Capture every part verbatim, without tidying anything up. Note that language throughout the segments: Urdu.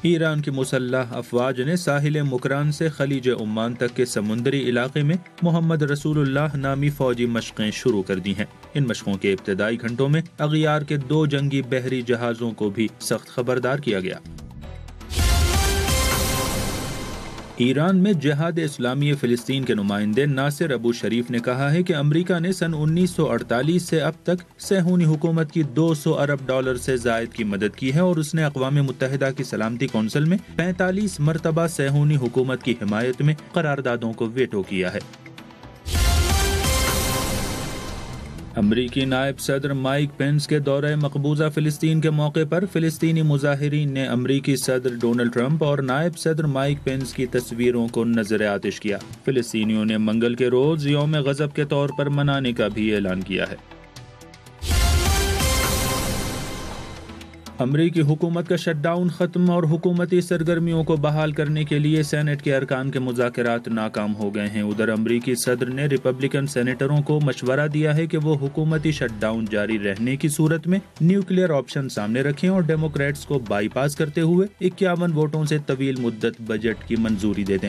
ایران کی مسلح افواج نے ساحل مکران سے خلیج عمان تک کے سمندری علاقے میں محمد رسول اللہ نامی فوجی مشقیں شروع کر دی ہیں۔ ان مشقوں کے ابتدائی گھنٹوں میں اغیار کے دو جنگی بحری جہازوں کو بھی سخت خبردار کیا گیا۔ ایران میں جہاد اسلامی فلسطین کے نمائندے ناصر ابو شریف نے کہا ہے کہ امریکہ نے سن انیس سو اڑتالیس سے اب تک صہیونی حکومت کی دو سو ارب ڈالر سے زائد کی مدد کی ہے اور اس نے اقوام متحدہ کی سلامتی کونسل میں پینتالیس مرتبہ صہیونی حکومت کی حمایت میں قراردادوں کو ویٹو کیا ہے۔ امریکی نائب صدر مائک پینس کے دورہ مقبوضہ فلسطین کے موقع پر فلسطینی مظاہرین نے امریکی صدر ڈونلڈ ٹرمپ اور نائب صدر مائک پینس کی تصویروں کو نظر آتش کیا۔ فلسطینیوں نے منگل کے روز یوم غضب کے طور پر منانے کا بھی اعلان کیا ہے۔ امریکی حکومت کا شٹ ڈاؤن ختم اور حکومتی سرگرمیوں کو بحال کرنے کے لیے سینٹ کے ارکان کے مذاکرات ناکام ہو گئے ہیں۔ ادھر امریکی صدر نے ریپبلکن سینیٹروں کو مشورہ دیا ہے کہ وہ حکومتی شٹ ڈاؤن جاری رہنے کی صورت میں نیوکلیئر آپشن سامنے رکھیں اور ڈیموکریٹس کو بائی پاس کرتے ہوئے اکیاون ووٹوں سے طویل مدت بجٹ کی منظوری دے دیں۔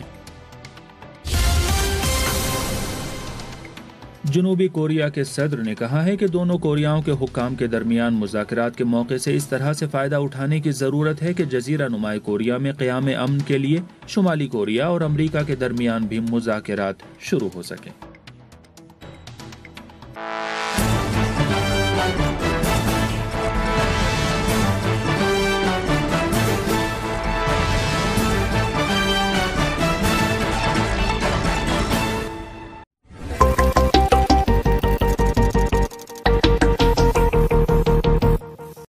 جنوبی کوریا کے صدر نے کہا ہے کہ دونوں کوریاؤں کے حکام کے درمیان مذاکرات کے موقع سے اس طرح سے فائدہ اٹھانے کی ضرورت ہے کہ جزیرہ نما کوریا میں قیام امن کے لیے شمالی کوریا اور امریکہ کے درمیان بھی مذاکرات شروع ہو سکیں۔